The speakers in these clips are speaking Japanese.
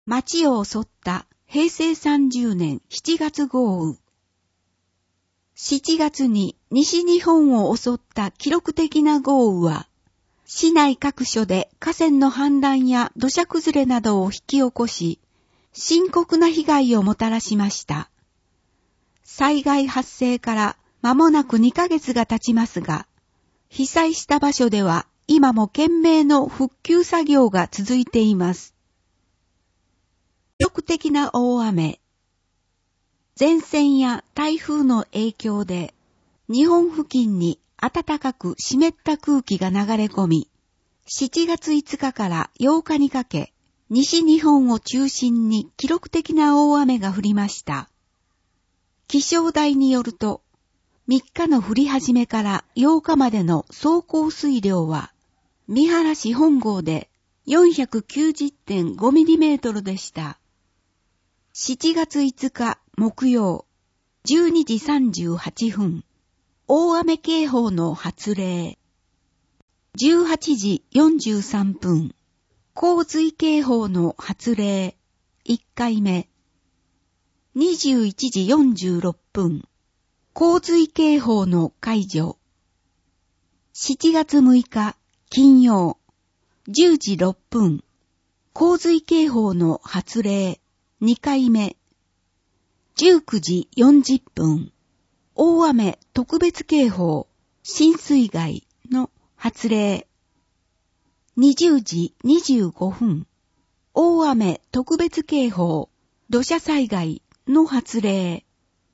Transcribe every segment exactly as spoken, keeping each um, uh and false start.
町を襲ったへいせいさんじゅうねんしちがつ豪雨。しちがつに西日本を襲った記録的な豪雨は、市内各所で河川の氾濫や土砂崩れなどを引き起こし、深刻な被害をもたらしました。災害発生から間もなくにかげつが経ちますが、被災した場所では今も懸命の復旧作業が続いています。記録的な大雨、前線や台風の影響で日本付近に暖かく湿った空気が流れ込み、しちがついつかからようかにかけ、西日本を中心に記録的な大雨が降りました。気象台によると、みっかの降り始めからようかまでの総降水量は、三原市本郷で よんひゃくきゅうじゅってんごミリメートルでした。しちがついつか木曜、じゅうにじさんじゅうはっぷん、大雨警報の発令。じゅうはちじよんじゅうさんぷん、洪水警報の発令、いっかいめ。にじゅういちじよんじゅうろっぷん、洪水警報の解除。しちがつむいか金曜、じゅうじろっぷん、洪水警報の発令、にかいめ。じゅうくじよんじゅっぷん、大雨特別警報、浸水害の発令。にじゅうじにじゅうごふん、大雨特別警報、土砂災害の発令。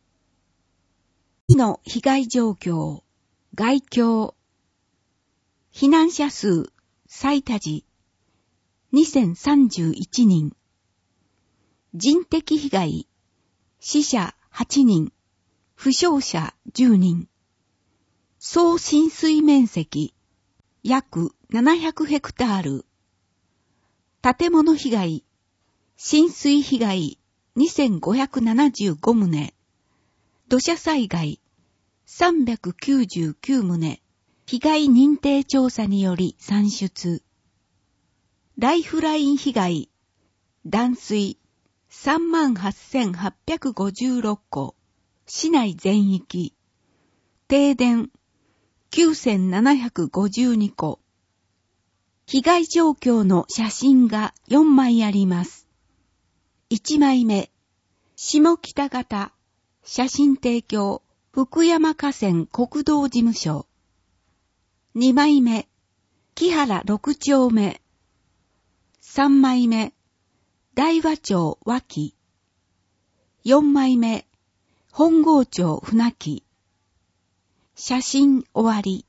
の被害状況、概況。避難者数、最多時、にせんさんじゅういちにん。人的被害、死者はちにん、負傷者じゅうにん。総浸水面積、約ななひゃくヘクタール。建物被害、浸水被害にせんごひゃくななじゅうごとう、土砂災害さんびゃくきゅうじゅうきゅうとう、被害認定調査により算出。ライフライン被害、断水さんまんはっせんはっぴゃくごじゅうろっこ、市内全域。停電きゅうせんななひゃくごじゅうにこ。被害状況の写真がよんまいあります。いちまいめ、下北型、写真提供、福山河川国道事務所。にまいめ、木原ろくちょうめ。さんまいめ、大和町脇。よんまいめ、本郷町船木。写真終わり。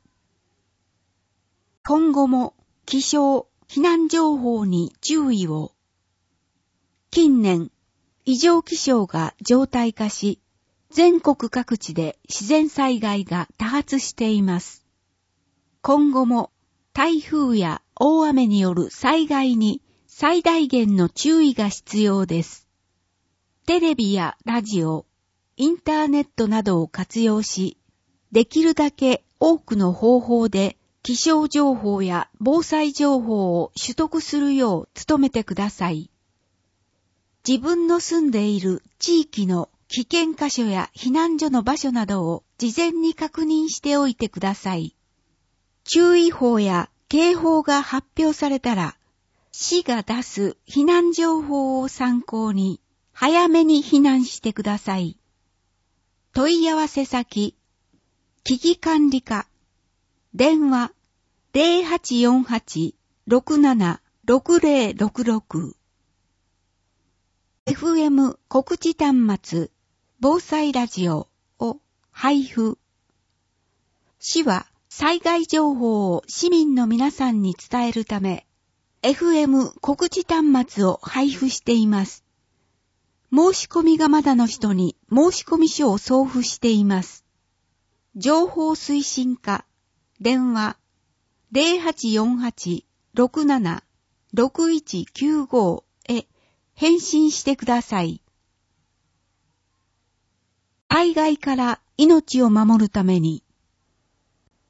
今後も気象、避難情報に注意を。近年、異常気象が常態化し、全国各地で自然災害が多発しています。今後も台風や大雨による災害に最大限の注意が必要です。テレビやラジオ、インターネットなどを活用し、できるだけ多くの方法で気象情報や防災情報を取得するよう努めてください。自分の住んでいる地域の危険箇所や避難所の場所などを事前に確認しておいてください。注意報や警報が発表されたら、市が出す避難情報を参考に早めに避難してください。問い合わせ先、危機管理課、電話 ゼロはちよんはち ろくなな ろくゼロろくろく エフエム 告知端末防災ラジオを配布。市は災害情報を市民の皆さんに伝えるため、エフエム 告知端末を配布しています。申し込みがまだの人に申し込み書を送付しています。情報推進課、電話 ゼロはちよんはち ろくなな ろくいちきゅうご へ返信してください。災害から命を守るために、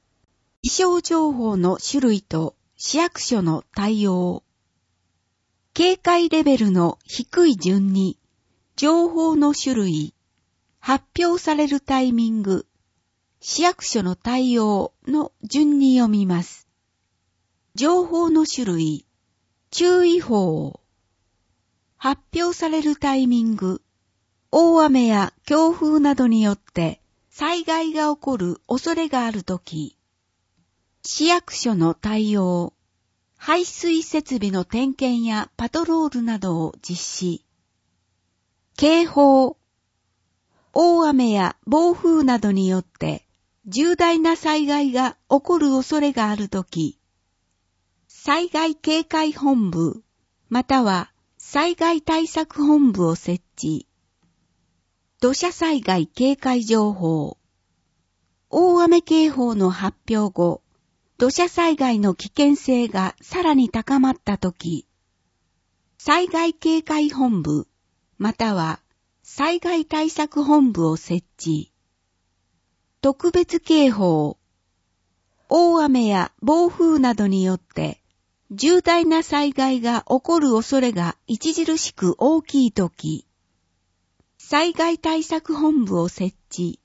気象情報の種類と市役所の対応。 警戒レベルの低い順に、情報の種類、発表されるタイミング、市役所の対応の順に読みます。情報の種類、注意報、発表されるタイミング、大雨や強風などによって災害が起こる恐れがあるとき、市役所の対応、排水設備の点検やパトロールなどを実施。警報、大雨や暴風などによって重大な災害が起こる恐れがあるとき、災害警戒本部、または災害対策本部を設置。土砂災害警戒情報、大雨警報の発表後、土砂災害の危険性がさらに高まったとき、災害警戒本部、または災害対策本部を設置。特別警報、大雨や暴風などによって重大な災害が起こる恐れが著しく大きいとき、災害対策本部を設置。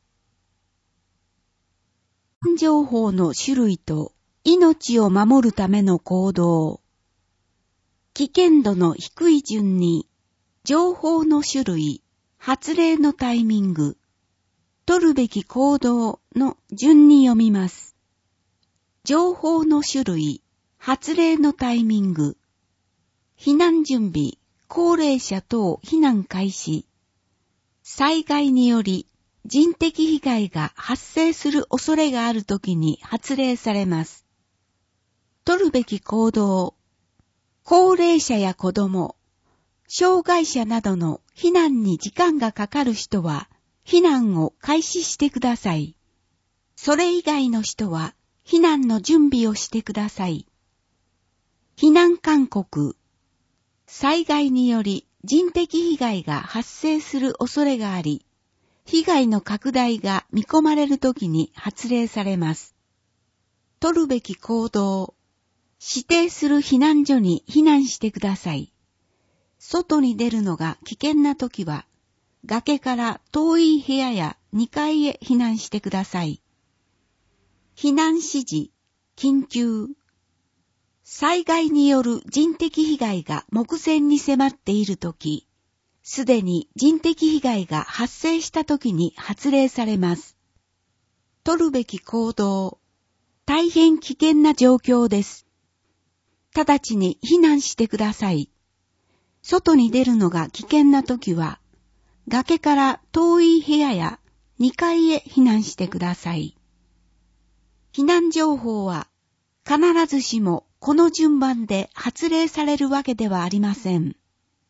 情報の種類と命を守るための行動。危険度の低い順に、情報の種類、発令のタイミング、取るべき行動の順に読みます。情報の種類、発令のタイミング、避難準備、高齢者等避難開始、災害により人的被害が発生する恐れがあるときに発令されます。取るべき行動、高齢者や子供、障害者などの避難に時間がかかる人は避難を開始してください。それ以外の人は避難の準備をしてください。避難勧告、災害により人的被害が発生する恐れがあり、被害の拡大が見込まれるときに発令されます。取るべき行動、指定する避難所に避難してください。外に出るのが危険なときは、崖から遠い部屋やにかいへ避難してください。避難指示、緊急。災害による人的被害が目前に迫っているとき、すでに人的被害が発生したときに発令されます。取るべき行動。大変危険な状況です。直ちに避難してください。外に出るのが危険なときは、崖から遠い部屋やにかいへ避難してください。避難情報は必ずしもこの順番で発令されるわけではありません。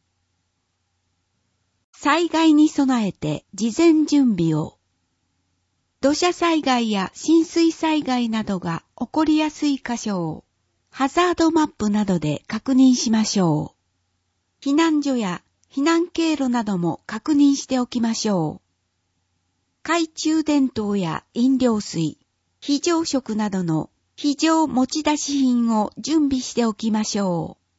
災害に備えて事前準備を。土砂災害や浸水災害などが起こりやすい箇所をハザードマップなどで確認しましょう。避難所や避難経路なども確認しておきましょう。懐中電灯や飲料水、非常食などの非常持ち出し品を準備しておきましょう。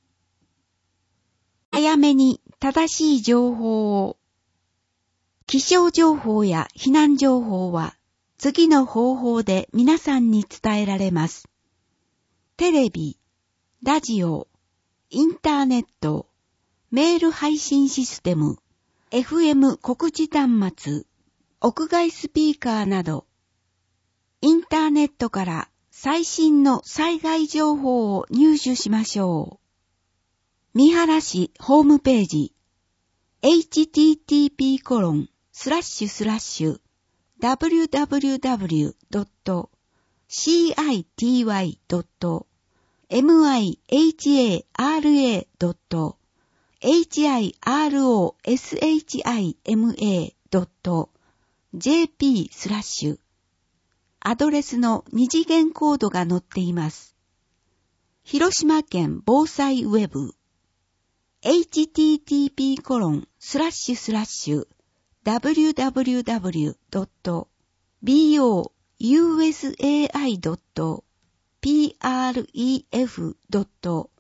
早めに正しい情報を。気象情報や避難情報は次の方法で皆さんに伝えられます。テレビ、ラジオ、インターネット、メール配信システム、エフエム 告知端末、屋外スピーカーなど、インターネットから最新の災害情報を入手しましょう。三原市ホームページ、エイチティーティーピーコロンスラッシュスラッシュダブリューダブリューダブリュードットシーアイティーワイドットエムアイエイチエーアールエードットエイチアイアールオーエスエイチアイエムエードットジェーピースラッシュアドレスの二次元コードが載っています。広島県防災ウェブ エイチティーティーピーコロンスラッシュスラッシュダブリューダブリューダブリュードットビーオーユーエスエーアイドットピーアールイーエフドット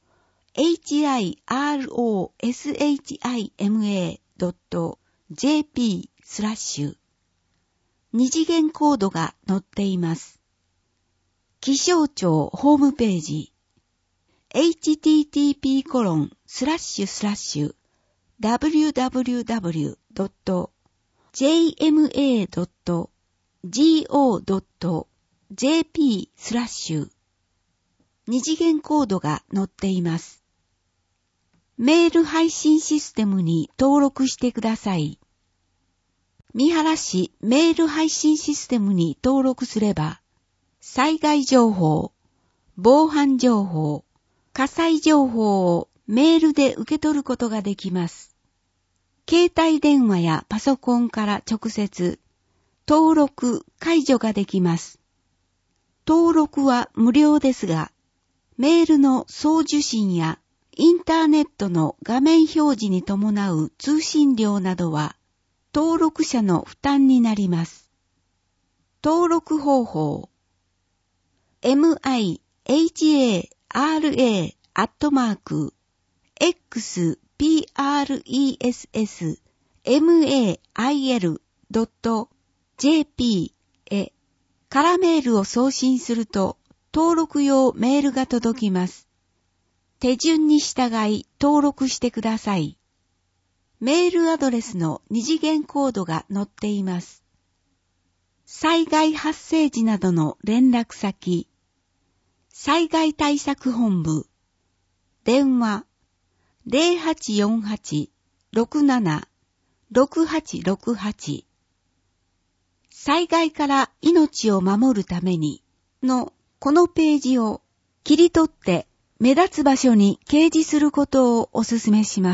エイチアイアールオーエスエイチアイエムエードットジェーピー スラッシュ二次元コードが載っています。気象庁ホームページ エイチティーティーピーコロンスラッシュスラッシュダブリューダブリューダブリュードットジェーエムエードットゴードットジェーピー スラッシュ二次元コードが載っています。メール配信システムに登録してください。三原市メール配信システムに登録すれば、災害情報、防犯情報、火災情報をメールで受け取ることができます。携帯電話やパソコンから直接、登録・解除ができます。登録は無料ですが、メールの送受信やインターネットの画面表示に伴う通信料などは登録者の負担になります。登録方法 エムアイエイチエーアールエー アットマーク エックスピーアールイーエスエスエムエーアイエル ドット ジェーピー へからメールを送信すると登録用メールが届きます。手順に従い登録してください。メールアドレスの二次元コードが載っています。災害発生時などの連絡先、災害対策本部、電話 ゼロはちよんはち ろくなな ろくはちろくはち 災害から命を守るためにのこのページを切り取って目立つ場所に掲示することをお勧めします。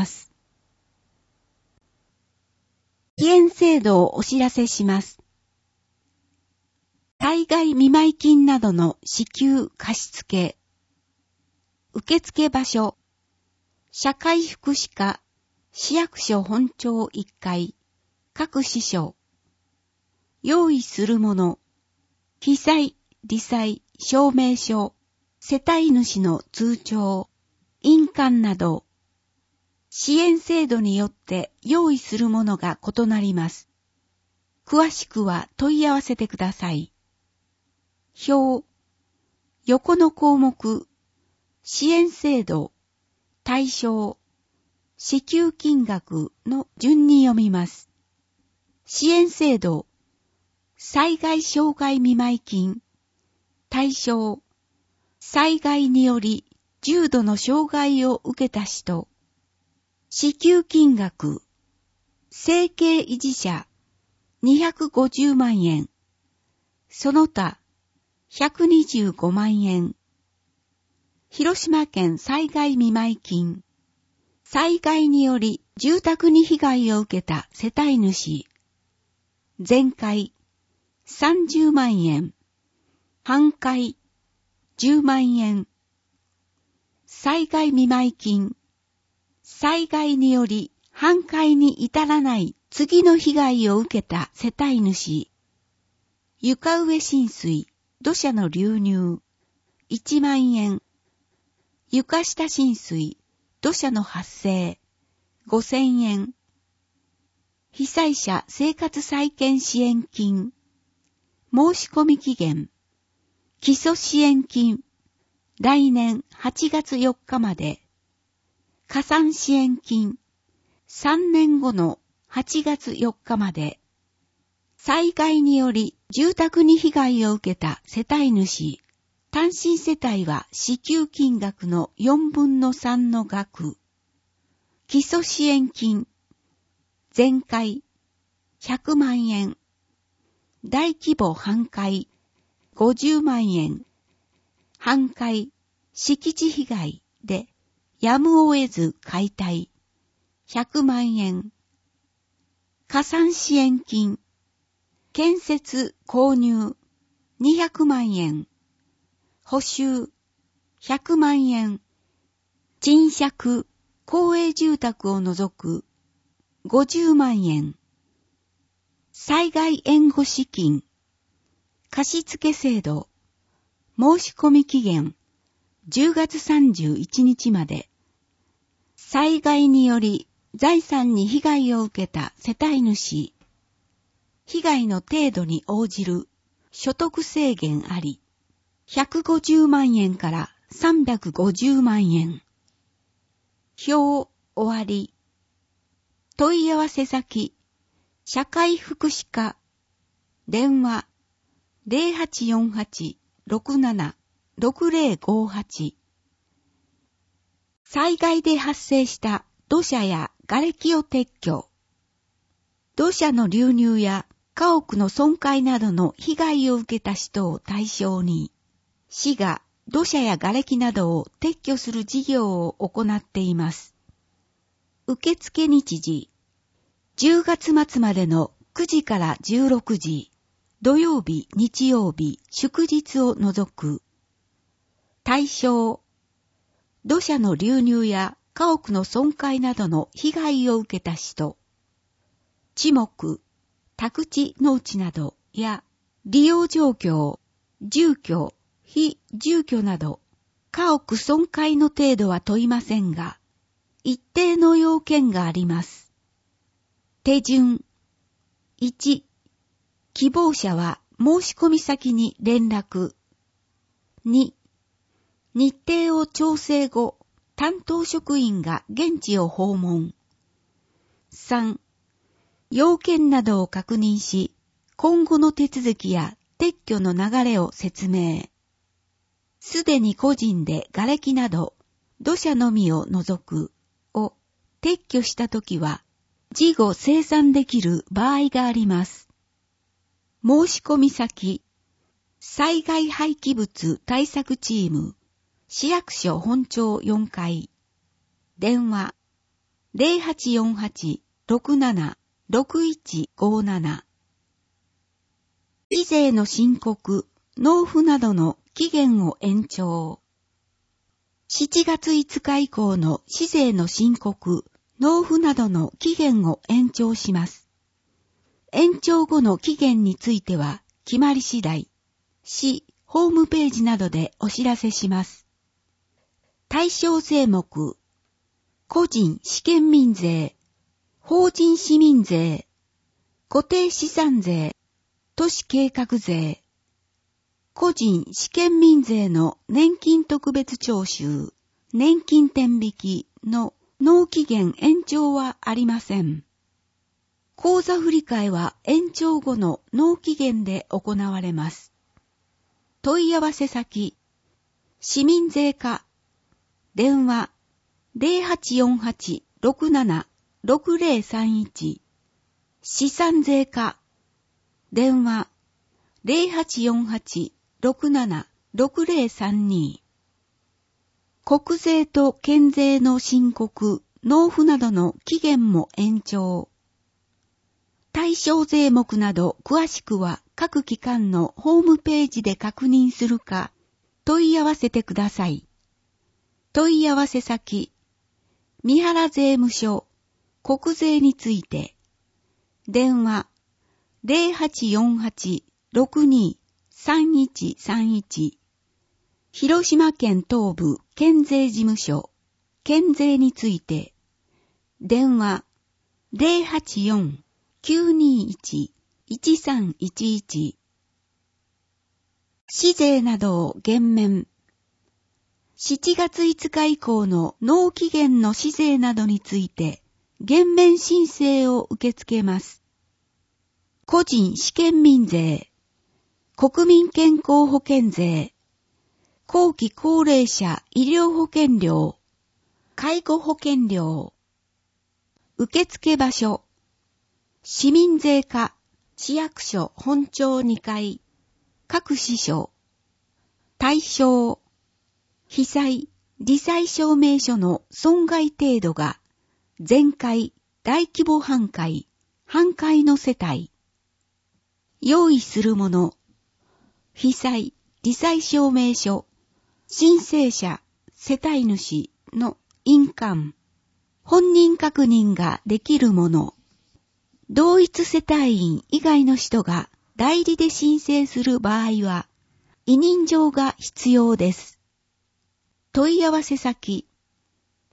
支援制度をお知らせします。災害見舞金などの支給貸付、受付場所、社会福祉課、市役所本庁いっかい、各支所、用意するもの、被災、罹災、証明書、世帯主の通帳、印鑑など、支援制度によって用意するものが異なります。詳しくは問い合わせてください。表、横の項目、支援制度、対象、支給金額の順に読みます。支援制度、災害障害見舞金、対象、災害により重度の障害を受けた人、支給金額、生計維持者にひゃくごじゅうまんえん、その他ひゃくにじゅうごまんえん、広島県災害見舞金、災害により住宅に被害を受けた世帯主、全壊さんじゅうまんえん、半壊じゅうまんえん、災害見舞金、災害により半壊に至らない次の被害を受けた世帯主、床上浸水、土砂の流入、いちまんえん、床下浸水、土砂の発生、ごせんえん、被災者生活再建支援金、申し込み期限、基礎支援金、来年はちがつよっかまで、加算支援金、さんねんごのはちがつよっかまで、災害により住宅に被害を受けた世帯主、単身世帯は支給金額のよんぶんのさんの額、基礎支援金、全壊ひゃくまんえん、大規模半壊ごじゅうまんえん、半壊、敷地被害でやむを得ず解体ひゃくまんえん、加算支援金、建設購入にひゃくまんえん、補修ひゃくまんえん、賃借公営住宅を除くごじゅうまんえん、災害援護資金、貸付制度、申し込み期限じゅうがつさんじゅういちにちまで災害により財産に被害を受けた世帯主。被害の程度に応じる所得制限あり、ひゃくごじゅうまんえんからさんびゃくごじゅうまんえん。表終わり。問い合わせ先、社会福祉課、電話 ゼロはちよんはち ろくなな ろくゼロごはち。災害で発生した土砂や瓦礫を撤去。土砂の流入や家屋の損壊などの被害を受けた人を対象に、市が土砂や瓦礫などを撤去する事業を行っています。受付日時、じゅうがつ末までのくじからじゅうろくじ、土曜日、日曜日、祝日を除く。対象、土砂の流入や家屋の損壊などの被害を受けた人。地目、宅地農地などや利用状況、住居、非住居など、家屋損壊の程度は問いませんが、一定の要件があります。手順。いち、希望者は申込先に連絡。に、日程を調整後、担当職員が現地を訪問。さん、要件などを確認し、今後の手続きや撤去の流れを説明。すでに個人で瓦礫など、土砂のみを除く、を撤去したときは、事後清算できる場合があります。申し込み先、災害廃棄物対策チーム、市役所本庁よんかい。電話、ゼロはちよんはち ろくなな ろくいちごなな。市税の申告、納付などの期限を延長。しちがついつか以降の市税の申告、納付などの期限を延長します。延長後の期限については、決まり次第、市ホームページなどでお知らせします。対象税目、個人試験民税、法人市民税、固定資産税、都市計画税、個人試験民税の年金特別徴収、年金転引きの納期限延長はありません。口座振替は延長後の納期限で行われます。問い合わせ先、市民税課、電話ゼロはちよんはち ろくなな ろくゼロさんいち、資産税課、電話ゼロはちよんはち ろくなな ろくゼロさんに。国税と県税の申告、納付などの期限も延長。対象税目など詳しくは各機関のホームページで確認するか問い合わせてください。問い合わせ先、三原税務署、国税について、電話ゼロはちよんはち ろくに さんいちさんいち、広島県東部県税事務所、県税について、電話ゼロはちよん きゅうにいち いちさんいちいち。市税などを減免。しちがついつか以降の納期限の市税などについて減免申請を受け付けます。個人試験民税、国民健康保険税、後期高齢者医療保険料、介護保険料。受付場所、市民税課、市役所本庁にかい、各支所。対象、被災、罹災証明書の損害程度が、全壊、大規模半壊、半壊の世帯。用意するもの、被災、罹災証明書、申請者、世帯主の印鑑、本人確認ができるもの、同一世帯員以外の人が代理で申請する場合は、委任状が必要です。問い合わせ先、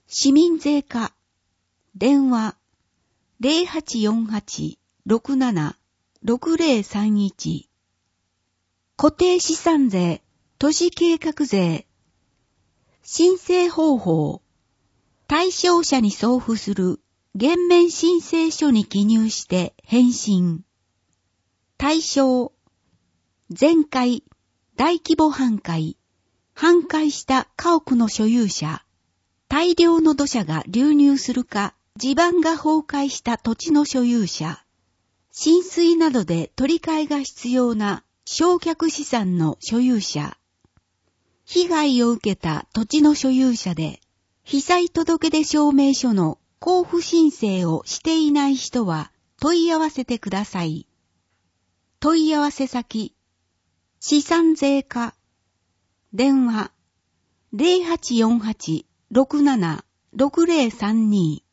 市民税課、電話 ゼロはちよんはち ろくなな ろくゼロさんいち 固定資産税、都市計画税、申請方法、対象者に送付する減免申請書に記入して返信。対象、全壊、大規模半壊、半壊した家屋の所有者、大量の土砂が流入するか、地盤が崩壊した土地の所有者、浸水などで取り替えが必要な焼却資産の所有者、被害を受けた土地の所有者で、被災届出証明書の交付申請をしていない人は問い合わせてください。問い合わせ先、資産税課、電話 ゼロはちよんはち ろくなな ろくゼロさんに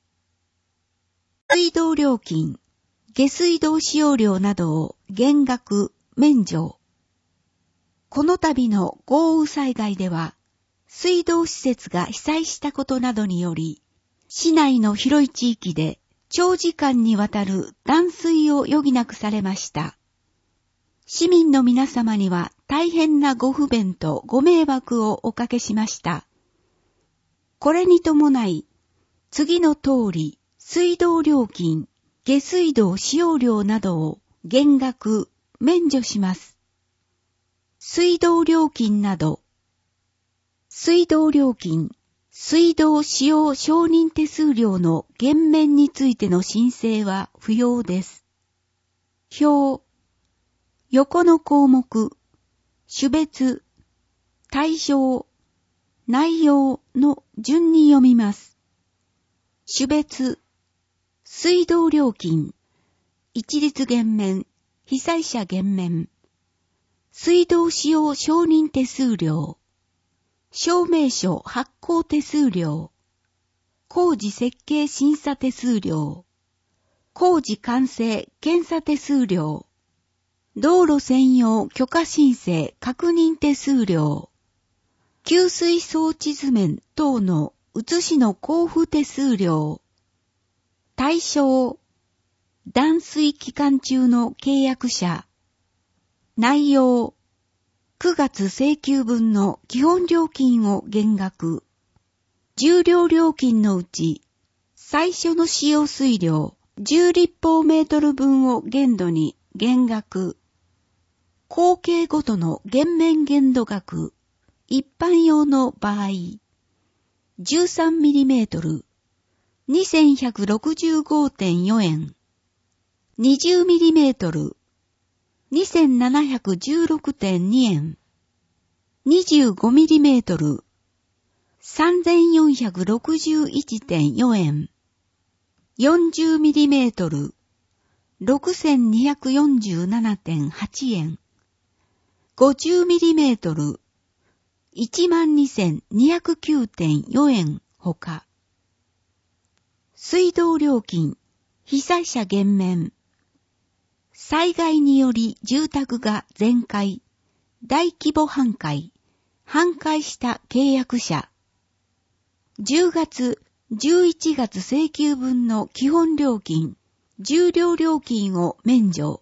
水道料金、下水道使用料などを減額、免除。この度の豪雨災害では、水道施設が被災したことなどにより、市内の広い地域で長時間にわたる断水を余儀なくされました。市民の皆様には大変なご不便とご迷惑をおかけしました。これに伴い、次の通り、水道料金、下水道使用料などを減額、免除します。水道料金など、水道料金、水道使用承認手数料の減免についての申請は不要です。表、横の項目、種別、対象、内容の順に読みます。種別、水道料金、一律減免、被災者減免、水道使用承認手数料、証明書発行手数料、工事設計審査手数料、工事完成検査手数料、道路専用許可申請確認手数料、給水装置図面等の写しの交付手数料、対象、断水期間中の契約者、内容、くがつ請求分の基本料金を減額、重量料金のうち、最初の使用水量じゅう立方メートル分を限度に減額、工程ごとの減免限度額、一般用の場合、じゅうさんミリメートル、にせんひゃくろくじゅうごてんよん 円、にじゅうミリメートル、にせんななひゃくじゅうろくてんに 円、にじゅうごミリメートル、さんぜんよんひゃくろくじゅういちてんよん 円、よんじゅうミリメートル、ろくせんにひゃくよんじゅうななてんはち 円、ごじゅうミリメートル、いちまんにせんにひゃくきゅうてんよん 円ほか、水道料金、被災者減免、災害により住宅が全壊、大規模半壊、半壊した契約者、じゅうがつ、じゅういちがつ請求分の基本料金、重量料金を免除、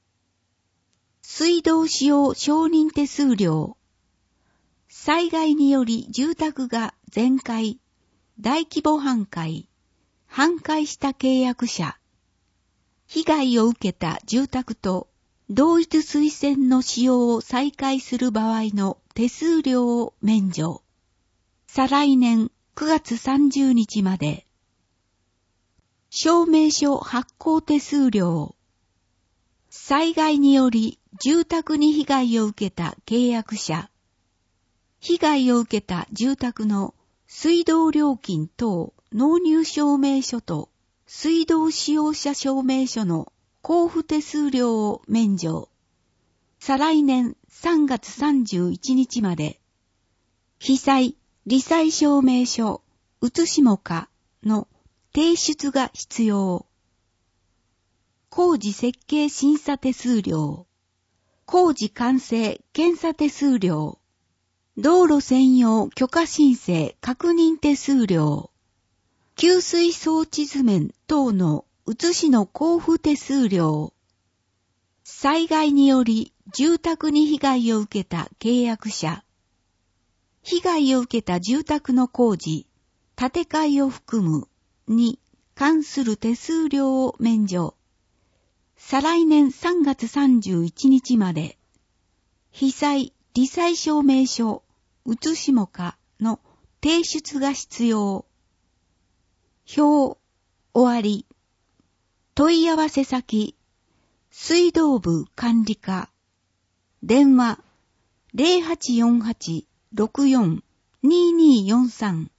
水道使用承認手数料、災害により住宅が全壊、大規模半壊、半壊した契約者、被害を受けた住宅と同一水栓の使用を再開する場合の手数料を免除。再来年くがつさんじゅうにちまで。証明書発行手数料。災害により住宅に被害を受けた契約者。被害を受けた住宅の水道料金等納入証明書と水道使用者証明書の交付手数料を免除。再来年さんがつさんじゅういちにちまで。被災、罹災証明書、写しもかの提出が必要。工事設計審査手数料。工事完成検査手数料。 道路専用許可申請確認手数料、給水装置図面等の写しの交付手数料、災害により住宅に被害を受けた契約者、被害を受けた住宅の工事、建て替えを含むに関する手数料を免除。再来年さんがつさんじゅういちにちまで、被災、罹災証明書、写しもかの提出が必要。表、終わり。問い合わせ先、水道部管理課。電話、ゼロはちよんはち ろくよん にーにーよんさん。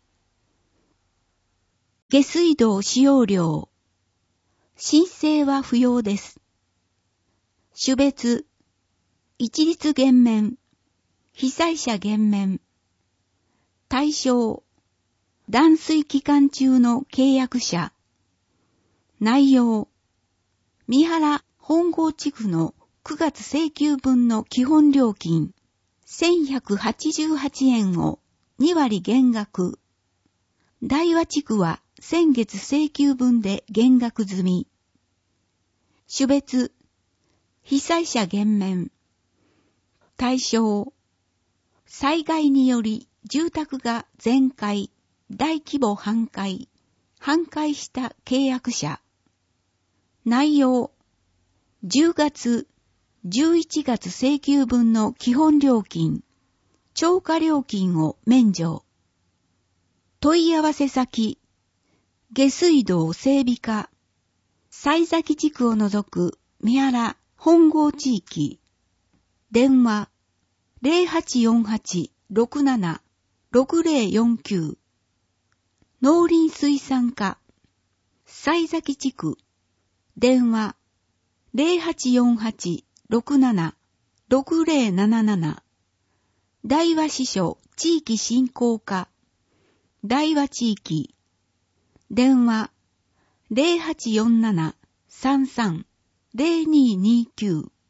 下水道使用料。申請は不要です。種別、一律減免、被災者減免。対象、断水期間中の契約者。内容、三原本郷地区のくがつ請求分の基本料金せんひゃくはちじゅうはちえんをにわり減額。大和地区は先月請求分で減額済み。種別、被災者減免。対象、災害により住宅が全壊、大規模半壊、半壊した契約者。内容、じゅうがつ、じゅういちがつ請求分の基本料金、超過料金を免除。問い合わせ先、下水道整備課、西崎地区を除く三原本郷地域。電話、ゼロはちよんはち ろくなな ろくゼロよんきゅう。農林水産課、西崎地区。電話、ゼロはちよんはち ろくなな ろくゼロなななな。大和支所地域振興課、大和地域。電話、ゼロはちよんなな さんさん ゼロににきゅう。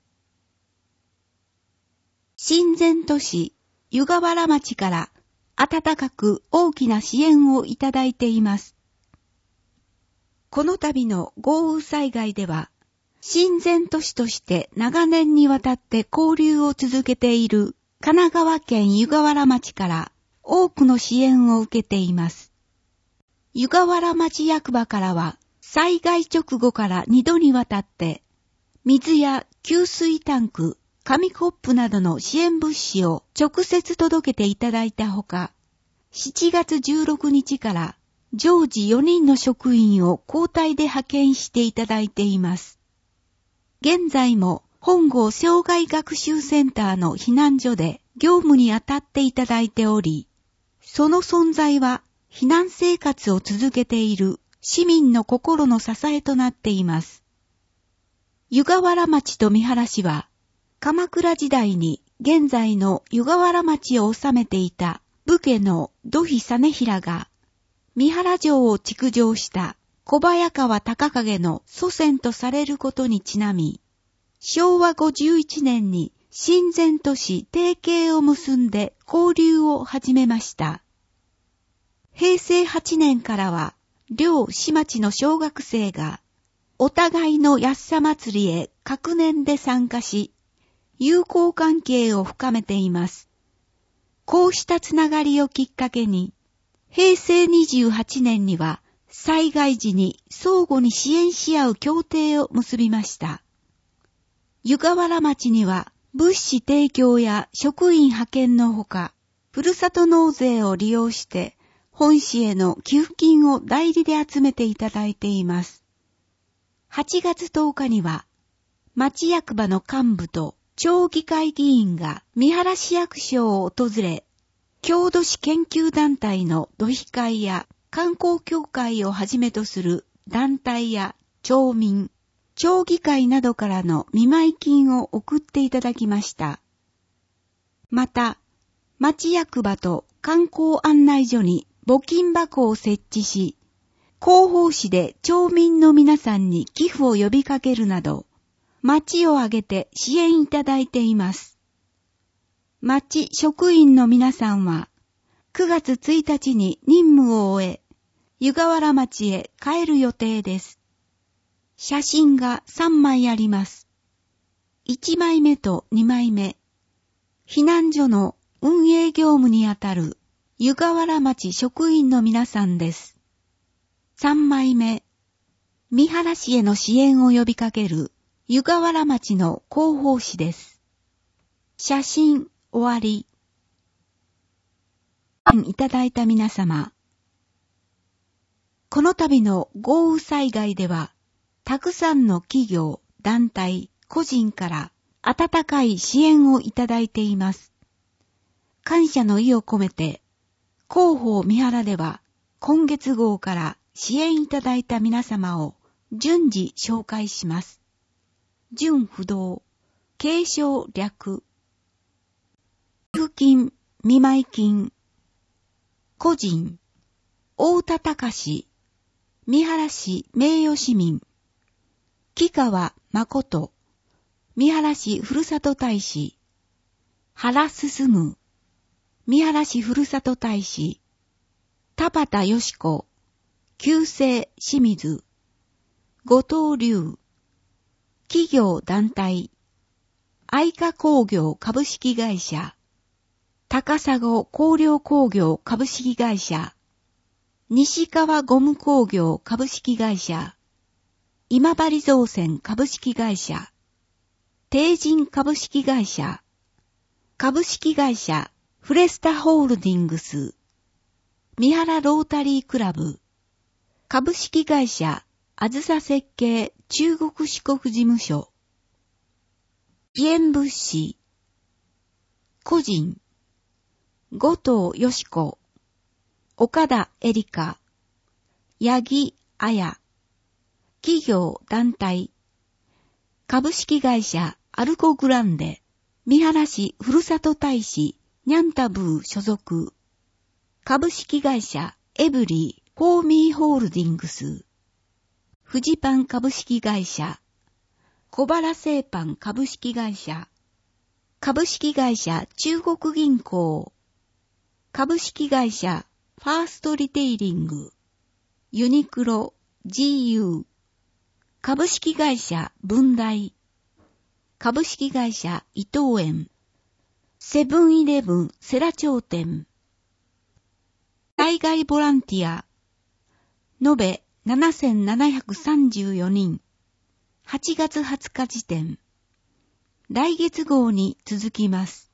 親善都市湯河原町から温かく大きな支援をいただいています。この度の豪雨災害では、親善都市として長年にわたって交流を続けている神奈川県湯河原町から多くの支援を受けています。湯河原町役場からは災害直後からにどにわたって水や給水タンク、紙コップなどの支援物資を直接届けていただいたほか、しちがつじゅうろくにちから常時よにんの職員を交代で派遣していただいています。現在も本郷障害学習センターの避難所で業務に当たっていただいており、その存在は避難生活を続けている市民の心の支えとなっています。湯河原町と三原市は、鎌倉時代に現在の湯河原町を治めていた武家の土肥実平が、三原城を築城した小早川隆景の祖先とされることにちなみ、しょうわごじゅういちねんに親善都市提携を結んで交流を始めました。へいせいはちねんからは、両市町の小学生が、お互いの安さ祭りへ各年で参加し、友好関係を深めています。こうしたつながりをきっかけに、へいせいにじゅうはちねんには災害時に相互に支援し合う協定を結びました。湯河原町には物資提供や職員派遣のほか、ふるさと納税を利用して本市への寄付金を代理で集めていただいています。はちがつとおかには、町役場の幹部と町議会議員が三原市役所を訪れ、郷土史研究団体の土肥会や観光協会をはじめとする団体や町民、町議会などからの見舞金を送っていただきました。また、町役場と観光案内所に募金箱を設置し、広報誌で町民の皆さんに寄付を呼びかけるなど、町を挙げて支援いただいています。 町職員の皆さんは、くがつついたちに任務を終え、湯河原町へ帰る予定です。写真がさんまいあります。いちまいめとにまいめ。避難所の運営業務にあたる湯河原町職員の皆さんです。さんまいめ。三原市への支援を呼びかける湯河原町の広報誌です。写真終わり。いただいた皆様。この度の豪雨災害では、たくさんの企業、団体、個人から温かい支援をいただいています。感謝の意を込めて、広報三原では今月号から支援いただいた皆様を順次紹介します。準不動、継承略、寄付金、見舞金、個人、大田隆、三原市名誉市民、木川誠、三原市ふるさと大使、原進、三原市ふるさと大使、田畑よし子、旧姓清水、後藤龍、企業団体、愛華工業株式会社、高砂香料工業株式会社、西川ゴム工業株式会社、今治造船株式会社、帝人株式会社、株式会社フレスタホールディングス、三原ロータリークラブ、株式会社あずさ設計中国四国事務所、支援物資、個人、後藤よし子、岡田エリカ、八木彩、企業団体、株式会社アルコグランデ、三原市ふるさと大使ニャンタブー所属、株式会社エブリーフォーミーホールディングス、フジパン株式会社、小原製パン株式会社、株式会社中国銀行、株式会社ファーストリテイリング、ユニクロ ジーユー、株式会社文大、株式会社伊藤園、セブンイレブン世羅町店、海外ボランティア、延べななせんななひゃくさんじゅうよにん、はちがつはつか時点、来月号に続きます。